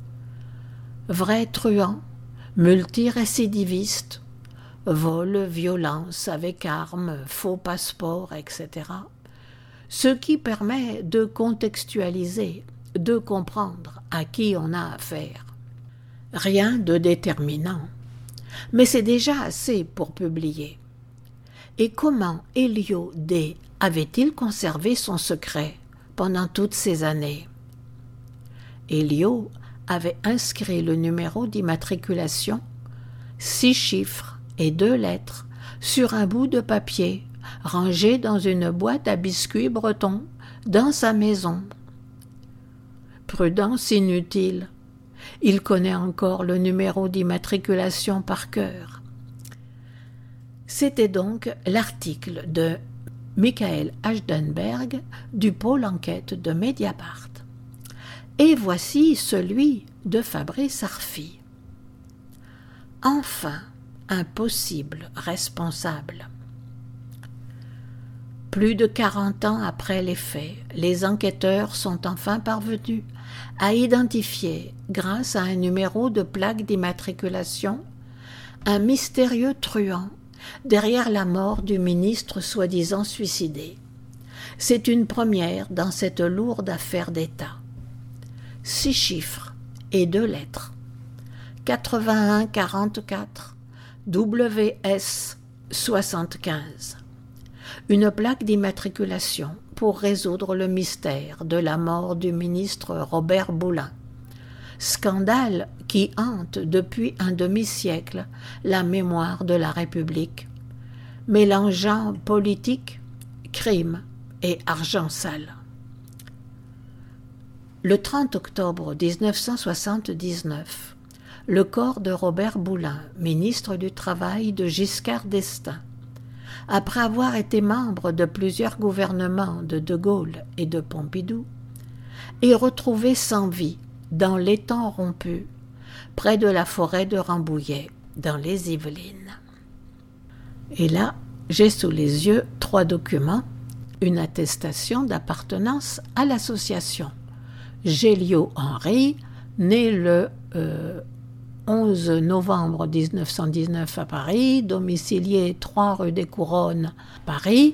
Vrai truand, multirécidiviste, vol, violence avec armes, faux passeport, et cetera. Ce qui permet de contextualiser de comprendre à qui on a affaire. Rien de déterminant, mais c'est déjà assez pour publier. Et comment Elio D. avait-il conservé son secret pendant toutes ces années? Elio avait inscrit le numéro d'immatriculation, six chiffres et deux lettres, sur un bout de papier, rangé dans une boîte à biscuits bretons, dans sa maison. Prudence inutile, il connaît encore le numéro d'immatriculation par cœur. C'était donc l'article de Michael Ashdenberg du pôle enquête de Mediapart. Et voici celui de Fabrice Arfi. Enfin, un possible responsable. Plus de quarante ans après les faits, les enquêteurs sont enfin parvenus à identifier, grâce à un numéro de plaque d'immatriculation, un mystérieux truand derrière la mort du ministre soi-disant suicidé. C'est une première dans cette lourde affaire d'État. Six chiffres et deux lettres. quatre-vingt-un quarante-quatre W S soixante-quinze. Une plaque d'immatriculation pour résoudre le mystère de la mort du ministre Robert Boulin. Scandale qui hante depuis un demi-siècle la mémoire de la République, mélangeant politique, crime et argent sale. Le trente octobre dix-neuf cent soixante-dix-neuf, le corps de Robert Boulin, ministre du Travail de Giscard d'Estaing, après avoir été membre de plusieurs gouvernements de De Gaulle et de Pompidou, est retrouvé sans vie dans l'étang rompu, près de la forêt de Rambouillet, dans les Yvelines. Et là, j'ai sous les yeux trois documents, une attestation d'appartenance à l'association. Géliot-Henry, né le euh, onze novembre dix-neuf cent dix-neuf à Paris, domicilié trois rue des Couronnes, Paris,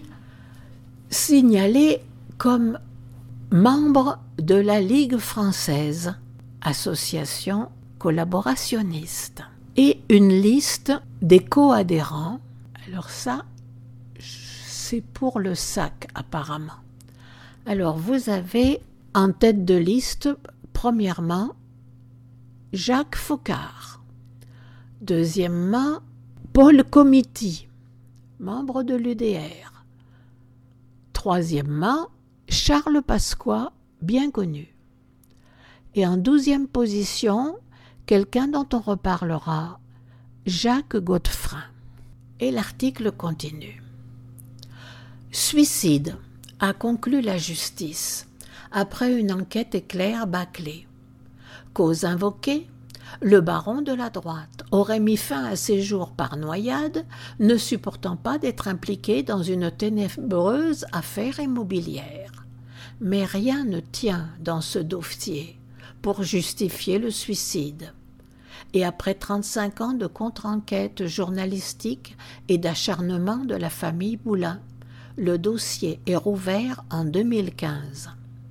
signalé comme membre de la Ligue française, association collaborationniste, et une liste des coadhérents. Alors ça, c'est pour le S A C apparemment. Alors vous avez en tête de liste, premièrement, Jacques Faucard. Deuxièmement, Paul Comiti, membre de l'U D R. Troisièmement, Charles Pasqua, bien connu. Et en douzième position, quelqu'un dont on reparlera, Jacques Godefrein. Et l'article continue. Suicide, a conclu la justice, après une enquête éclair bâclée. Cause invoquée, le baron de la droite aurait mis fin à ses jours par noyade, ne supportant pas d'être impliqué dans une ténébreuse affaire immobilière. Mais rien ne tient dans ce dossier pour justifier le suicide. Et après trente-cinq ans de contre-enquête journalistique et d'acharnement de la famille Boulin, le dossier est rouvert en deux mille quinze.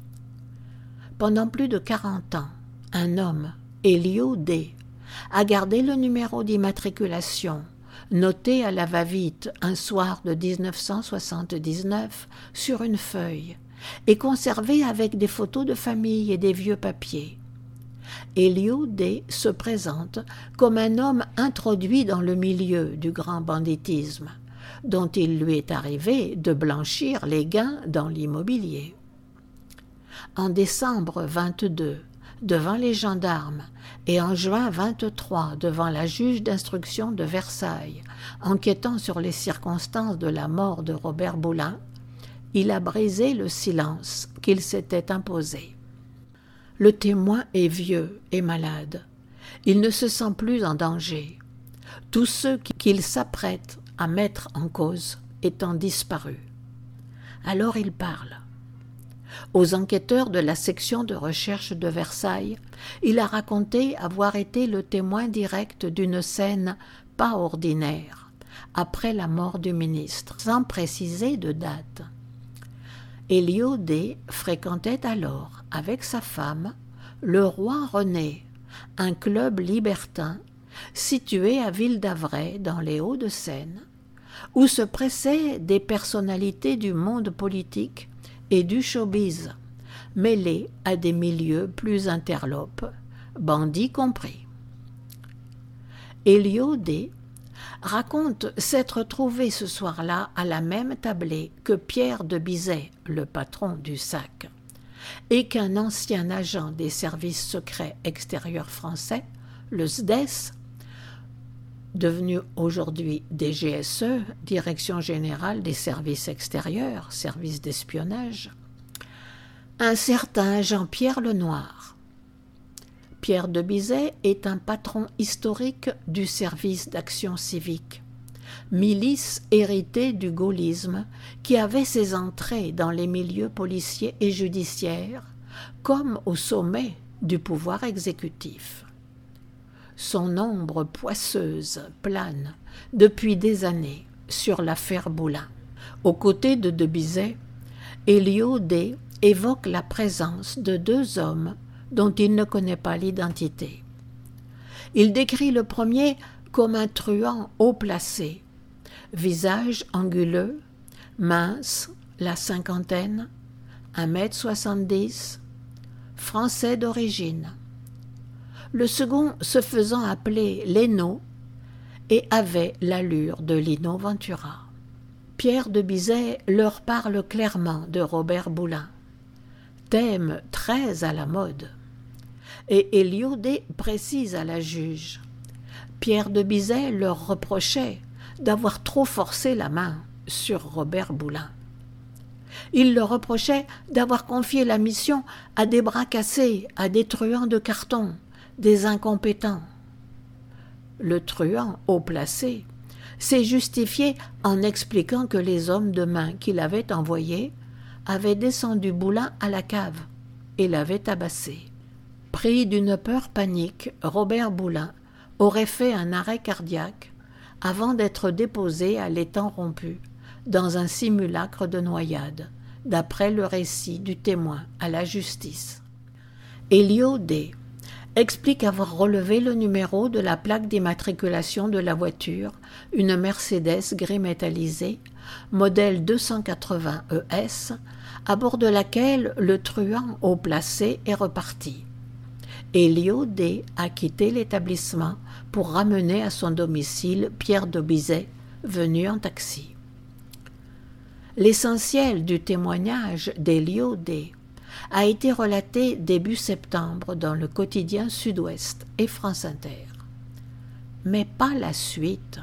Pendant plus de quarante ans, un homme, Elio D., a gardé le numéro d'immatriculation, noté à la va-vite un soir de dix-neuf cent soixante-dix-neuf sur une feuille, et conservé avec des photos de famille et des vieux papiers. Elio D. se présente comme un homme introduit dans le milieu du grand banditisme, dont il lui est arrivé de blanchir les gains dans l'immobilier. En décembre vingt-deux, devant les gendarmes, et en juin vingt-trois, devant la juge d'instruction de Versailles, enquêtant sur les circonstances de la mort de Robert Boulin, il a brisé le silence qu'il s'était imposé. Le témoin est vieux et malade. Il ne se sent plus en danger. Tous ceux qu'il s'apprête à mettre en cause étant disparus. Alors il parle. Aux enquêteurs de la section de recherche de Versailles, il a raconté avoir été le témoin direct d'une scène pas ordinaire, après la mort du ministre, sans préciser de date. Elio D fréquentait alors, avec sa femme, le Roi René, un club libertin situé à Ville-d'Avray dans les Hauts-de-Seine, où se pressaient des personnalités du monde politique et du showbiz, mêlées à des milieux plus interlopes, bandits compris. Elio D raconte s'être trouvé ce soir-là à la même tablée que Pierre de Bizet, le patron du S A C, et qu'un ancien agent des services secrets extérieurs français, le S D E S, devenu aujourd'hui D G S E, Direction générale des services extérieurs, service d'espionnage, un certain Jean-Pierre Lenoir. Pierre de Bizet est un patron historique du service d'action civique, milice héritée du gaullisme qui avait ses entrées dans les milieux policiers et judiciaires comme au sommet du pouvoir exécutif. Son ombre poisseuse plane depuis des années sur l'affaire Boulin. Aux côtés de de Bizet, Elio D évoque la présence de deux hommes dont il ne connaît pas l'identité. Il décrit le premier comme un truand haut placé, visage anguleux, mince, la cinquantaine, un mètre soixante-dix, français d'origine. Le second se faisant appeler Leno et avait l'allure de Lino Ventura. Pierre de Bizet leur parle clairement de Robert Boulin, thème très à la mode. Et Elio D précise à la juge. Pierre de Bizet leur reprochait d'avoir trop forcé la main sur Robert Boulin. Il leur reprochait d'avoir confié la mission à des bras cassés, à des truands de carton, des incompétents. Le truand haut placé s'est justifié en expliquant que les hommes de main qu'il avait envoyés avaient descendu Boulin à la cave et l'avaient tabassé. Pris d'une peur panique, Robert Boulin aurait fait un arrêt cardiaque avant d'être déposé à l'étang rompu dans un simulacre de noyade, d'après le récit du témoin à la justice. Elio D explique avoir relevé le numéro de la plaque d'immatriculation de la voiture, une Mercedes gris métallisée, modèle deux cent quatre-vingts E S, à bord de laquelle le truand haut placé est reparti. Elio D a quitté l'établissement pour ramener à son domicile Pierre de Bizet, venu en taxi. L'essentiel du témoignage d'Elio D a été relaté début septembre dans le quotidien Sud-Ouest et France Inter. Mais pas la suite.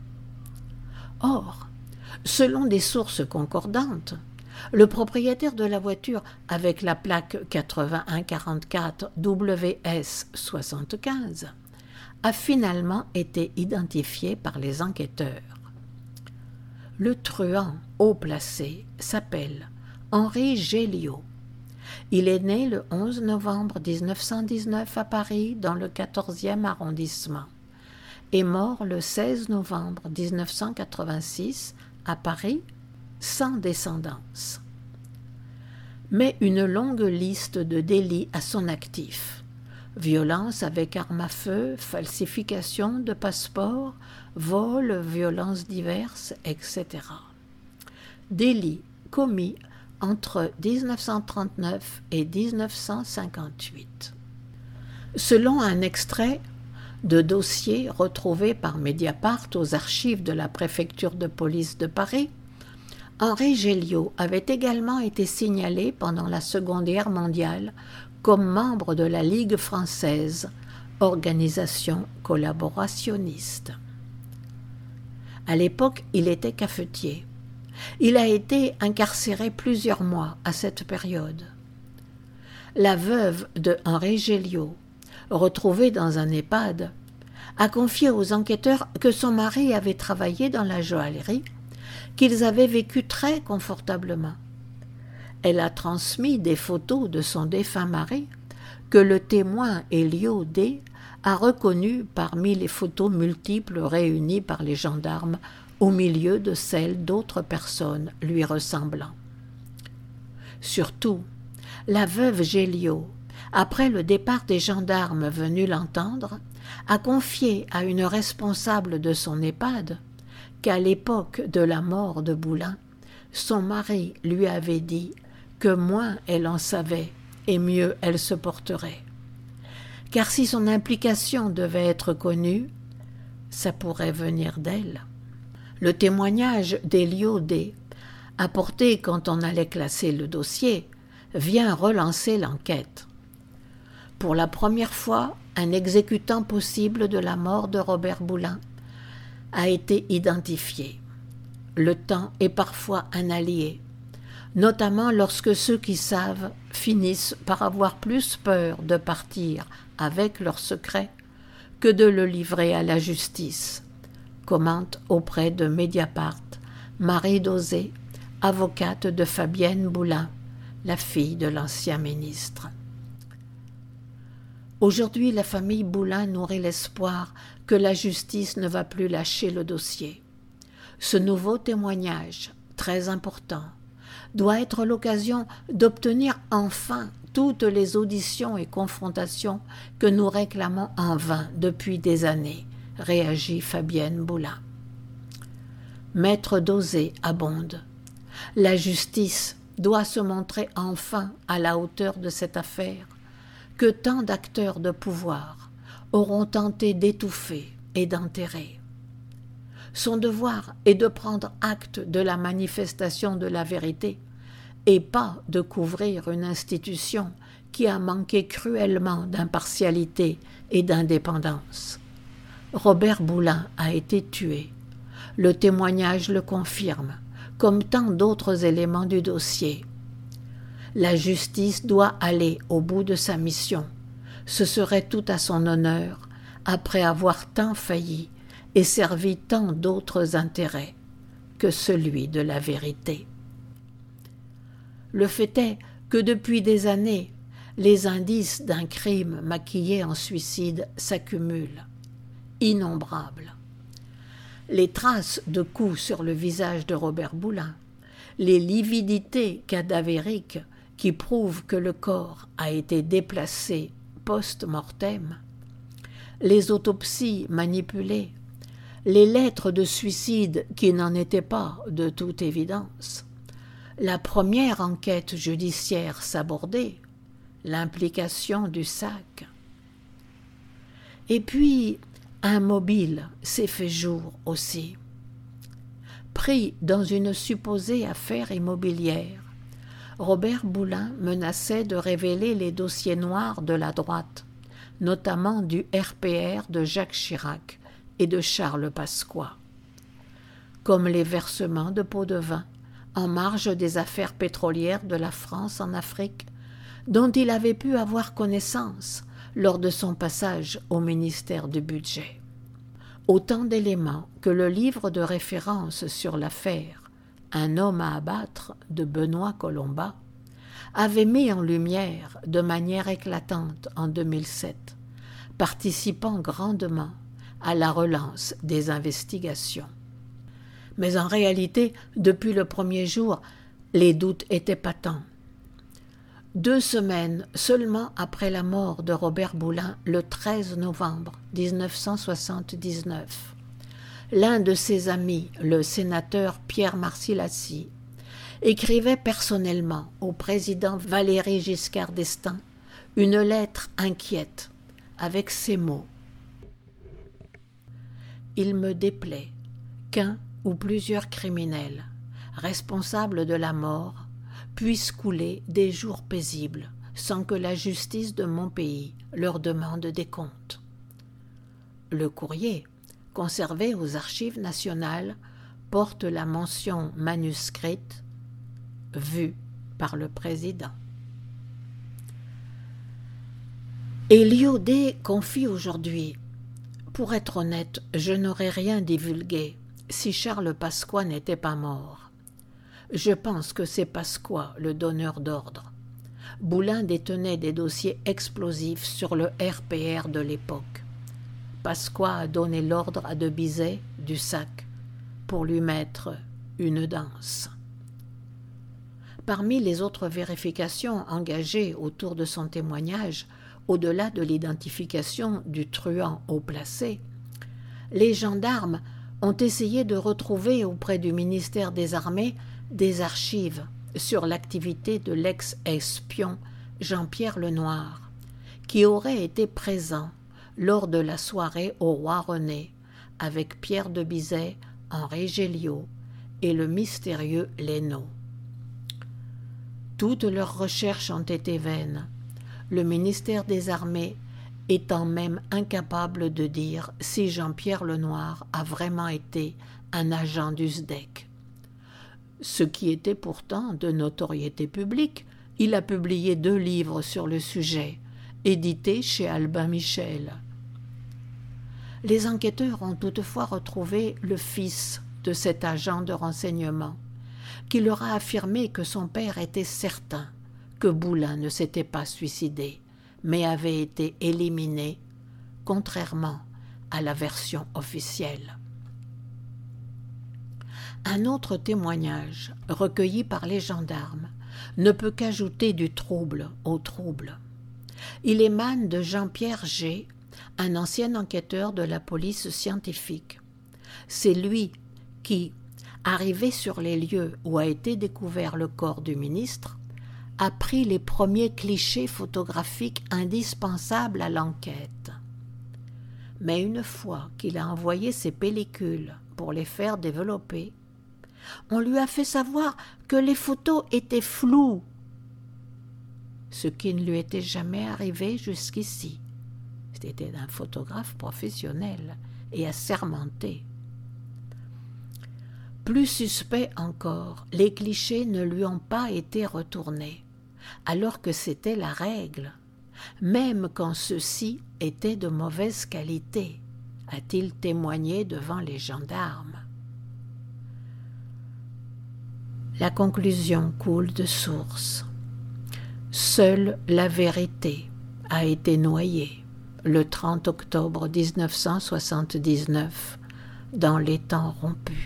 Or, selon des sources concordantes, le propriétaire de la voiture avec la plaque quatre-vingt-un quarante-quatre W S soixante-quinze a finalement été identifié par les enquêteurs. Le truand haut placé s'appelle Henri Géliot. Il est né le onze novembre dix-neuf cent dix-neuf à Paris dans le quatorzième arrondissement et mort le seize novembre dix-neuf cent quatre-vingt-six à Paris sans descendance. Mais une longue liste de délits à son actif. Violence avec arme à feu, falsification de passeport, vol, violences diverses, et cetera. Délits commis entre dix-neuf cent trente-neuf et dix-neuf cent cinquante-huit. Selon un extrait de dossier retrouvé par Mediapart aux archives de la préfecture de police de Paris, Henri Géliot avait également été signalé pendant la Seconde Guerre mondiale comme membre de la Ligue française, organisation collaborationniste. À l'époque, il était cafetier. Il a été incarcéré plusieurs mois à cette période. La veuve de Henri Géliot, retrouvée dans un EHPAD, a confié aux enquêteurs que son mari avait travaillé dans la joaillerie, qu'ils avaient vécu très confortablement. Elle a transmis des photos de son défunt mari que le témoin Elio D a reconnues parmi les photos multiples réunies par les gendarmes au milieu de celles d'autres personnes lui ressemblant. Surtout, la veuve Géliot, après le départ des gendarmes venus l'entendre, a confié à une responsable de son EHPAD qu'à l'époque de la mort de Boulin, son mari lui avait dit que moins elle en savait et mieux elle se porterait. Car si son implication devait être connue, ça pourrait venir d'elle. Le témoignage d'Héliot D, apporté quand on allait classer le dossier, vient relancer l'enquête. Pour la première fois, un exécutant possible de la mort de Robert Boulin a été identifié. Le temps est parfois un allié, notamment lorsque ceux qui savent finissent par avoir plus peur de partir avec leur secret que de le livrer à la justice, commente auprès de Mediapart Marie Dauzé, avocate de Fabienne Boulin, la fille de l'ancien ministre. Aujourd'hui, la famille Boulin nourrit l'espoir que la justice ne va plus lâcher le dossier. Ce nouveau témoignage, très important, doit être l'occasion d'obtenir enfin toutes les auditions et confrontations que nous réclamons en vain depuis des années, réagit Fabienne Boulin. Maître Dauzé abonde. La justice doit se montrer enfin à la hauteur de cette affaire que tant d'acteurs de pouvoir auront tenté d'étouffer et d'enterrer. Son devoir est de prendre acte de la manifestation de la vérité et pas de couvrir une institution qui a manqué cruellement d'impartialité et d'indépendance. Robert Boulin a été tué. Le témoignage le confirme, comme tant d'autres éléments du dossier. La justice doit aller au bout de sa mission. Ce serait tout à son honneur, après avoir tant failli et servi tant d'autres intérêts que celui de la vérité. Le fait est que depuis des années, les indices d'un crime maquillé en suicide s'accumulent, innombrables. Les traces de coups sur le visage de Robert Boulin, les lividités cadavériques qui prouvent que le corps a été déplacé post-mortem, les autopsies manipulées, les lettres de suicide qui n'en étaient pas de toute évidence, la première enquête judiciaire sabordée, l'implication du S A C. Et puis, un mobile s'est fait jour aussi. Pris dans une supposée affaire immobilière, Robert Boulin menaçait de révéler les dossiers noirs de la droite, notamment du R P R de Jacques Chirac et de Charles Pasqua, comme les versements de pots de vin en marge des affaires pétrolières de la France en Afrique, dont il avait pu avoir connaissance lors de son passage au ministère du Budget. Autant d'éléments que le livre de référence sur l'affaire « Un homme à abattre » de Benoît Colombat avait mis en lumière de manière éclatante en deux mille sept, participant grandement à la relance des investigations. Mais en réalité, depuis le premier jour, les doutes étaient patents. Deux semaines seulement après la mort de Robert Boulin, le treize novembre mille neuf cent soixante-dix-neuf, l'un de ses amis, le sénateur Pierre Marcilhacy, écrivait personnellement au président Valéry Giscard d'Estaing une lettre inquiète avec ces mots. « Il me déplaît qu'un ou plusieurs criminels, responsables de la mort, puissent couler des jours paisibles sans que la justice de mon pays leur demande des comptes. » Le courrier, conservé aux archives nationales, porte la mention manuscrite « Vue par le président ». Héliot D confie aujourd'hui « Pour être honnête, je n'aurais rien divulgué si Charles Pasqua n'était pas mort. Je pense que c'est Pasqua le donneur d'ordre. Boulin détenait des dossiers explosifs sur le R P R de l'époque. Pasqua a donné l'ordre à de Bizet, du S A C, pour lui mettre une danse. Parmi les autres vérifications engagées autour de son témoignage, au-delà de l'identification du truand haut placé, les gendarmes ont essayé de retrouver auprès du ministère des Armées des archives sur l'activité de l'ex-espion Jean-Pierre Lenoir, qui aurait été présent lors de la soirée au Roi René avec Pierre de Bizet, Henri Géliot et le mystérieux Leno. Toutes leurs recherches ont été vaines, le ministère des Armées étant même incapable de dire si Jean-Pierre Lenoir a vraiment été un agent du S D E C. Ce qui était pourtant de notoriété publique, il a publié deux livres sur le sujet, édités chez Albin Michel. Les enquêteurs ont toutefois retrouvé le fils de cet agent de renseignement, qui leur a affirmé que son père était certain que Boulin ne s'était pas suicidé, mais avait été éliminé, contrairement à la version officielle. Un autre témoignage, recueilli par les gendarmes, ne peut qu'ajouter du trouble au trouble. Il émane de Jean-Pierre G., un ancien enquêteur de la police scientifique. C'est lui qui, arrivé sur les lieux où a été découvert le corps du ministre, a pris les premiers clichés photographiques indispensables à l'enquête. Mais une fois qu'il a envoyé ses pellicules pour les faire développer, on lui a fait savoir que les photos étaient floues, ce qui ne lui était jamais arrivé jusqu'ici. C'était un photographe professionnel et assermenté. Plus suspect encore, les clichés ne lui ont pas été retournés, alors que c'était la règle, même quand ceux-ci étaient de mauvaise qualité, a-t-il témoigné devant les gendarmes. La conclusion coule de source. Seule la vérité a été noyée le trente octobre dix-neuf cent soixante-dix-neuf dans les temps rompus.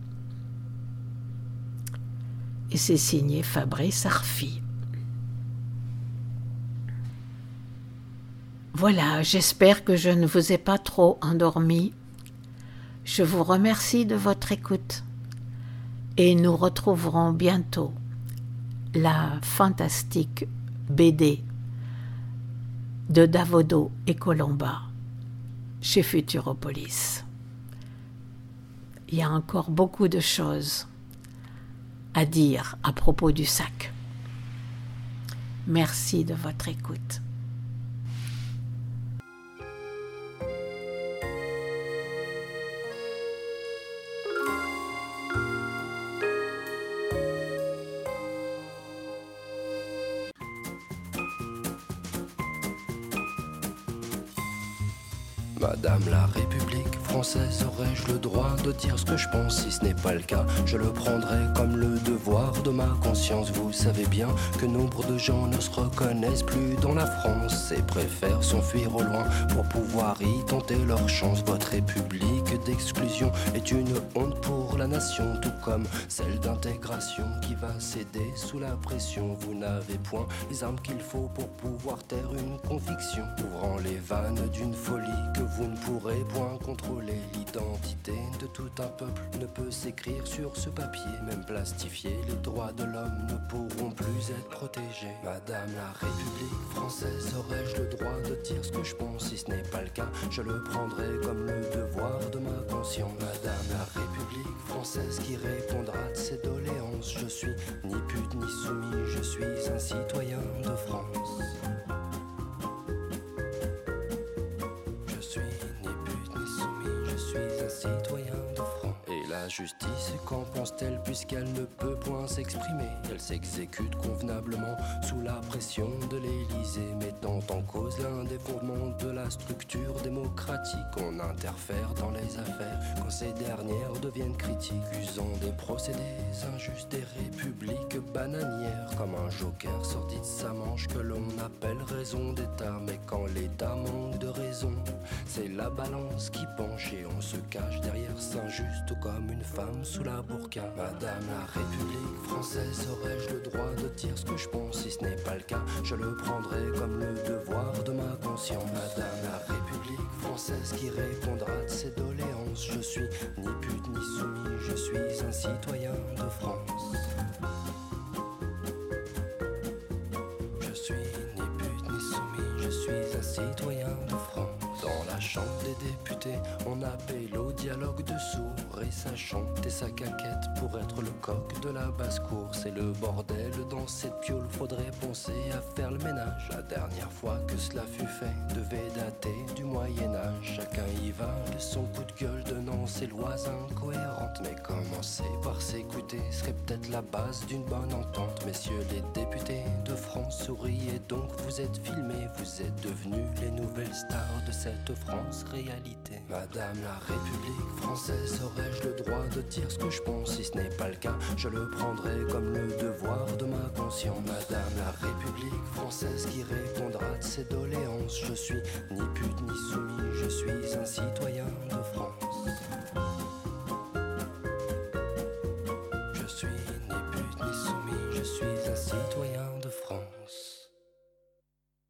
Et c'est signé Fabrice Arfi. Voilà, j'espère que je ne vous ai pas trop endormi. Je vous remercie de votre écoute et nous retrouverons bientôt la fantastique B D de Davodo et Colomba chez Futuropolis. Il y a encore beaucoup de choses à dire à propos du sac. Merci de votre écoute. Madame la République française, aurais-je le droit de dire ce que je pense? Si ce n'est pas le cas, je le prendrai comme le devoir de ma conscience. Vous savez bien que nombre de gens ne se reconnaissent plus dans la France et préfèrent s'enfuir au loin pour pouvoir y tenter leur chance. Votre république d'exclusion est une honte pour la nation, tout comme celle d'intégration qui va céder sous la pression. Vous n'avez point les armes qu'il faut pour pouvoir taire une conviction, ouvrant les vannes d'une folie que vous ne pourrez point contrôler. L'identité de tout un peuple ne peut s'écrire sur ce papier, même plastifié, les droits de l'homme ne pourront plus être protégés. Madame la République française, aurais-je le droit de dire ce que je pense? Si ce n'est pas le cas, je le prendrai comme le devoir de ma conscience. Madame la République française qui répondra de ses doléances, je suis ni pute ni soumis, je suis un citoyen de France. Citoyen de France. Et la justice, qu'en pense-t-elle puisqu'elle ne peut point s'exprimer? Elle s'exécute convenablement sous la pression de l'Élysée, mettant en cause l'un des fondements de la structure démocratique. On interfère dans les affaires quand ces dernières deviennent critiques, usant des procédés injustes, des républiques bananières, comme un joker sorti de sa manche que l'on appelle raison d'État. Mais quand l'État manque de raison, c'est la balance qui penche et on se cache derrière Saint-Just comme une femme sous la burqa. Madame la République française, aurais-je le droit de dire ce que je pense? Si ce n'est pas le cas, je le prendrai comme le devoir de ma conscience. Madame la République française qui répondra de ses doléances. Je suis ni pute ni soumis, je suis un citoyen de France. Je suis ni pute ni soumis, je suis un citoyen de France. Dans la chambre des députés, on appelle au dialogue de sourds et ça chante et ça caquette pour être le coq de la basse-cour. C'est le bordel dans cette piole, faudrait penser à faire le ménage. La dernière fois que cela fut fait devait dater du Moyen-Âge. Chacun y va de son coup de gueule, donnant ses lois incohérentes. Mais commencer par s'écouter serait peut-être la base d'une bonne entente. Messieurs les députés de France, souriez donc, vous êtes filmés, vous êtes devenus les nouvelles stars de cette France réalité. Madame la République française, aurais-je le droit de dire ce que je pense? Si ce n'est pas le cas, je le prendrai comme le devoir de ma conscience. Madame la République française qui répondra de ses doléances. Je suis ni pute ni soumis, je suis un citoyen de France. Je suis